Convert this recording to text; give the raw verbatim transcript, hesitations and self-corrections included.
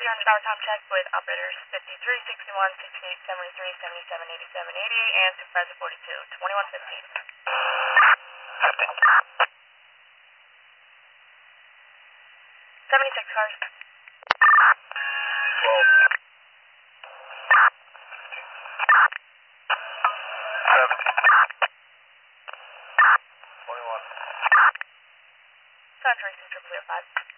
zero hundred hour time check with operators fifty-three, sixty-one, sixty-eight, seventy-three, seventy-seven, eighty-seven, eighty-eight, and supervisor forty-two, twenty-one fifteen. seventy-six cars. twelve. seventeen. twenty-one. Sun Racing Triple Zero Five.